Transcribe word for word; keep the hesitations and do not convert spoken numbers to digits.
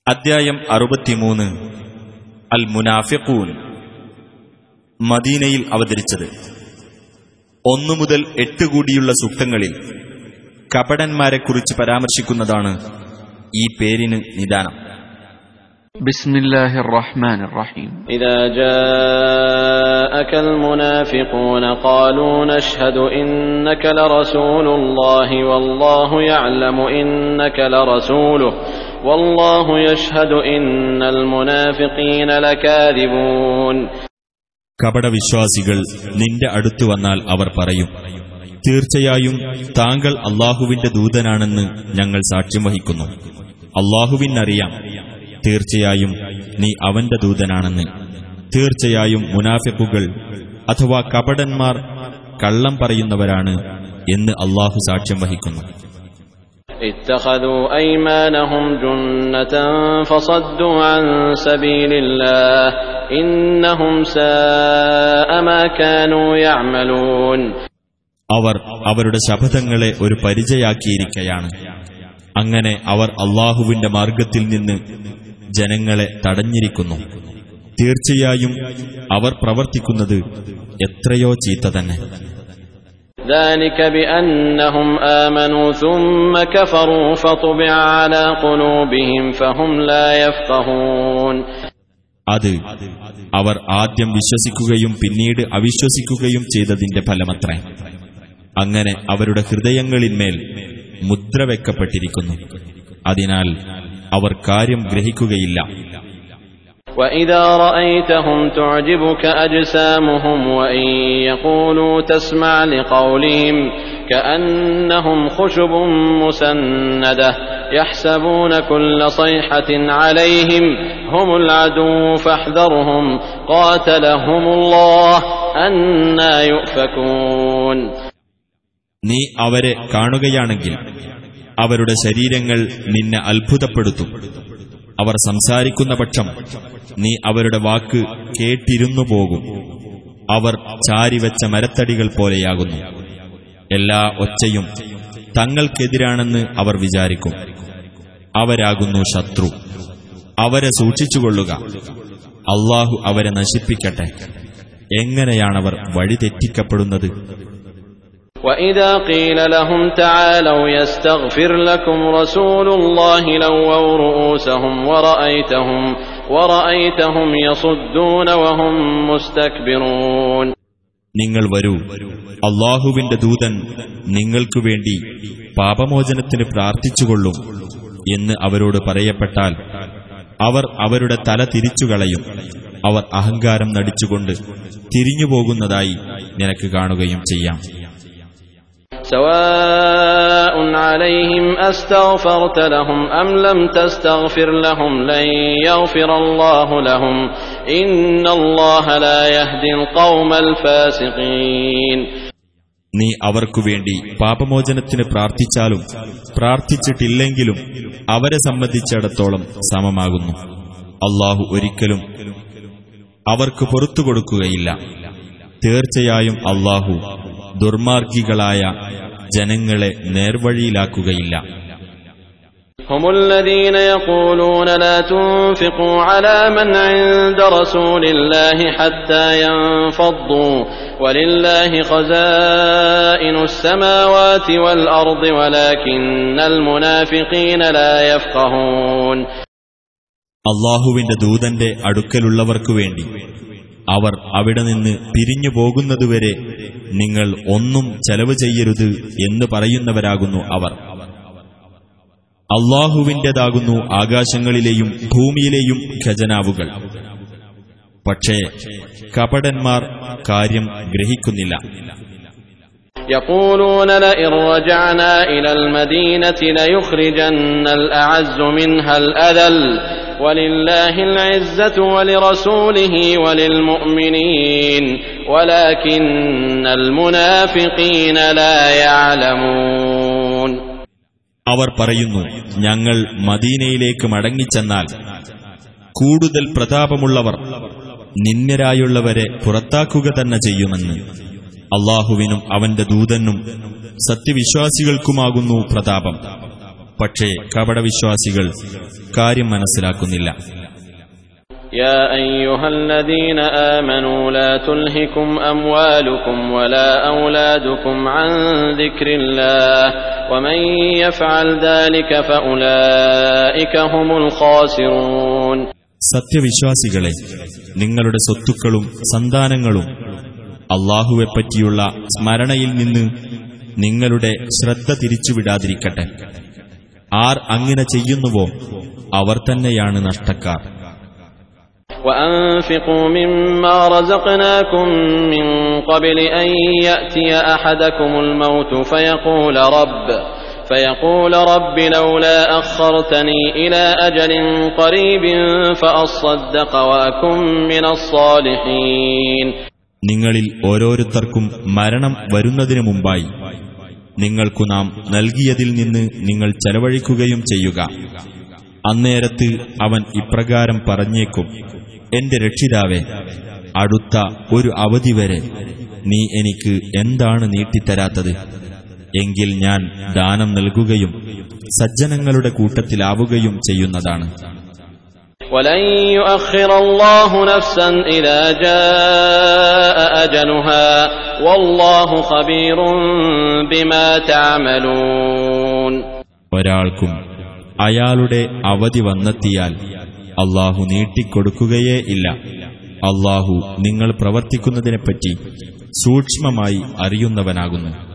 അദ്ധ്യായം അറുപത്തിമൂന്ന്. അൽ മുനാഫിഖൂൻ. മദീനയിൽ അവതരിച്ചത്. ഒന്നു മുതൽ എട്ട് കൂടിയുള്ള സൂക്തങ്ങളിൽ കപടന്മാരെക്കുറിച്ച് പരാമർശിക്കുന്നതാണ് ഈ പേരിന് നിദാനം. ബിസ്മില്ലാഹിർ റഹ്മാനിർ റഹീം. ഇദാ ജാഅകൽ മുനാഫിഖൂന ഖാലൂ നശ്ഹദു ഇന്നക ലറസൂലുള്ളാഹി വല്ലാഹു യഅലമു ഇന്നക ലറസൂലുഹു വല്ലാഹു യശ്ഹദു ഇന്നൽ മുനാഫിഖീന ലകാദിബൂൻ. കപടവിശ്വാസികൾ നിന്റെ അടുത്തു വന്നാൽ അവർ പറയും, തീർച്ചയായും താങ്കൾ അല്ലാഹുവിന്റെ ദൂതനാണെന്ന് ഞങ്ങൾ സാക്ഷ്യം വഹിക്കുന്നു. അല്ലാഹുവിനറിയാം, തീർച്ചയായും നീ അവന്റെ ദൂതനാണെന്ന്. തീർച്ചയായും മുനാഫിഖുകൾ അഥവാ കപടന്മാർ കള്ളം പറയുന്നവരാണ് എന്ന് അല്ലാഹു സാക്ഷ്യം വഹിക്കുന്നു. اتخذوا أيمانهم جنة فصدوا عن سبيل الله إنهم ساء ما كانوا يعملون. അവർ അവരുടെ ശപഥങ്ങളെ ഒരു പരിചയാക്കിയിരിക്കയാണ്. അങ്ങനെ അവർ അല്ലാഹുവിന്റെ മാർഗത്തിൽ നിന്ന് ജനങ്ങളെ തടഞ്ഞിരിക്കുന്നു. തീർച്ചയായും അവർ പ്രവർത്തിക്കുന്നത് എത്രയോ ചീത്ത തന്നെ. ذلك بأنهم آمنوا ثم كفروا فطبع على قلوبهم فهم لا يفقهون. അത് അവർ ആദ്യം വിശ്വസിക്കുകയും പിന്നീട് അവിശ്വസിക്കുകയും ചെയ്തതിന്റെ ഫലമത്രേ. അങ്ങനെ അവരുടെ ഹൃദയങ്ങളിന്മേൽ മുദ്ര വെക്കപ്പെട്ടിരിക്കുന്നു. അതിനാൽ അവർ കാര്യം ഗ്രഹിക്കുകയില്ല. وَإِذَا رَأَيْتَهُمْ تُعْجِبُكَ أَجْسَامُهُمْ وَإِنْ يَقُولُوا تَسْمَعْ لِقَوْلِهِمْ كَأَنَّهُمْ خُشُبٌ مُّسَنَّدَةٌ يَحْسَبُونَ كُلَّ صَيْحَةٍ عَلَيْهِمْ هُمُ الْعَدُوُّ فَاحْذَرْهُمْ قَاتَلَهُمُ اللَّهُ أَنَّى يُؤْفَكُونَ. നീ അവരെ കാണുകയാണെങ്കിൽ അവരുടെ ശരീരങ്ങൾ നിന്നെ അത്ഭുതപ്പെടുത്തും. അവർ സംസാരിക്കുന്ന പക്ഷം നീ അവരുടെ വാക്ക് കേട്ടിരുന്നു പോകും. അവർ ചാരിവെച്ച മരത്തടികൾ പോലെയാകുന്നു. എല്ലാ ഒച്ചയും തങ്ങൾക്കെതിരാണെന്ന് അവർ വിചാരിക്കും. അവരാകുന്നു ശത്രു. അവരെ സൂക്ഷിച്ചുകൊള്ളുക. അല്ലാഹു അവരെ നശിപ്പിക്കട്ടെ. എങ്ങനെയാണവർ വഴിതെറ്റിക്കപ്പെടുന്നത്? وَإِذَا قِيلَ لَهُمْ تَعَالَوْا يَسْتَغْفِرْ لَكُمْ رَسُولُ اللَّهِ لَوَّوْا رُءُوسَهُمْ وَرَأَيْتَهُمْ وَرَأَيْتَهُمْ يَصُدُّونَ وَهُمْ مُسْتَكْبِرُونَ. നിങ്ങൾ വരൂ, അല്ലാഹുവിന്റെ ദൂതൻ നിങ്ങൾക്കു വേണ്ടി പാപമോചനത്തിന് പ്രാർത്ഥിച്ചുകൊള്ളും എന്ന് അവരോട് പറയപ്പെട്ടാൽ അവർ അവരുടെ തല തിരിച്ചുകളയും. അവർ അഹങ്കാരം നടിച്ചുകൊണ്ട് തിരിഞ്ഞുപോകുന്നതായി നിനക്ക് കാണുകയും ചെയ്യാം. سواء عليهم أستغفرت لهم أم لم تستغفر لهم لن يغفر الله لهم إن الله لا يهدي القوم الفاسقين. നീ അവർക്കു വേണ്ടി പാപമോചനത്തിന് പ്രാർത്ഥിച്ചാലും പ്രാർത്ഥിച്ചിട്ടില്ലെങ്കിലും അവരെ സംബന്ധിച്ചിടത്തോളം സമമാകുന്നു. അല്ലാഹു ഒരിക്കലും അവർക്ക് പുറത്തുകൊടുക്കുകയില്ല. തീർച്ചയായും അല്ലാഹു ദുർമാർഗികളായ ജനങ്ങളെ നേർവഴിയിലാക്കുകയില്ല. هم الذين يقولون لا تنفقوا على من عند رسول الله حتى ينفضوا ولله خزائن السماوات والأرض ولكن المنافقين لا يفقهون. അല്ലാഹുവിന്റെ ദൂതന്റെ അടുക്കലുള്ളവർക്കു വേണ്ടി അവർ അവിടെ നിന്ന് പിരിഞ്ഞു പോകുന്നതുവരെ നിങ്ങൾ ഒന്നും ചെലവ് ചെയ്യരുത് എന്ന് പറയുന്നവരാകുന്നു അവർ. അല്ലാഹുവിന്റേതാകുന്നു ആകാശങ്ങളിലെയും ഭൂമിയിലെയും ഖജനാവുകൾ. പക്ഷേ കപടന്മാർ കാര്യം ഗ്രഹിക്കുന്നില്ല. يقولون لئن رجعنا إلى المدينة ليخرجن الأعز منها الأذل ولله العزة ولرسوله وللمؤمنين ولكن المنافقين لا يعلمون. അവർ പറയുന്നു, ഞങ്ങൾ മദീനയിലേക്ക് മടങ്ങിച്ചെന്നാൽ കൂടുതൽ പ്രതാപമുള്ളവർ നിന്ദ്യരായുള്ളവരെ പുറത്താക്കുക തന്നെ ചെയ്യുമെന്ന്. അല്ലാഹുവിനും അവന്റെ ദൂതനും സത്യവിശ്വാസികൾക്കുമാകുന്നു പ്രതാപം. പക്ഷേ കപടവിശ്വാസികൾ കാര്യം മനസ്സിലാക്കുന്നില്ല. يا أيها الذين آمنوا لا تلهكم أموالكم ولا أولادكم عن ذكر الله ومن يفعل ذلك فأولئك هم الخاسرون. സത്യവിശ്വാസികളെ, നിങ്ങളുടെ സ്വത്തുക്കളും സന്താനങ്ങളും അല്ലാഹുവെപ്പറ്റിയുള്ള സ്മരണയിൽ നിന്ന് നിങ്ങളുടെ ശ്രദ്ധ തിരിച്ചുവിടാതിരിക്കട്ടെ. ആർ അങ്ങനെ ചെയ്യുന്നുവോ അവർ തന്നെയാണ് നഷ്ടക്കാർ. وأنفقوا مما رزقناكم من قبل أن يأتي أحدكم الموت فيقول رب فيقول رب لولا أخرتني إلى أجل قريب فأصدق وأكن من الصالحين. നിങ്ങളിൽ ഓരോരുത്തർക്കും മരണം വരുന്നതിനു മുമ്പായി നിങ്ങൾക്കു നാം നൽകിയതിൽ നിന്ന് നിങ്ങൾ ചെലവഴിക്കുകയും ചെയ്യുക. അന്നേരത്ത് അവൻ ഇപ്രകാരം പറഞ്ഞേക്കും, എന്റെ രക്ഷിതാവേ, അടുത്ത ഒരു അവധി വരെ നീ എനിക്ക് എന്താണ് നീട്ടിത്തരാത്തത്? എങ്കിൽ ഞാൻ ദാനം നൽകുകയും സജ്ജനങ്ങളുടെ കൂട്ടത്തിലാവുകയും ചെയ്യുന്നതാണ്. وَلَن يُؤَخِّرَ اللَّهُ نَفْسًا إِذَا جَاءَ أَجَلُهَا وَاللَّهُ خَبِيرٌ بِمَا تَعْمَلُونَ. ഒരാൾക്കും അയാളുടെ അവധി വന്നെത്തിയാൽ അല്ലാഹു നീട്ടിക്കൊടുക്കുകയേ ഇല്ല. അല്ലാഹു നിങ്ങൾ പ്രവർത്തിക്കുന്നതിനെപ്പറ്റി സൂക്ഷ്മമായി അറിയുന്നവനാകുന്നു.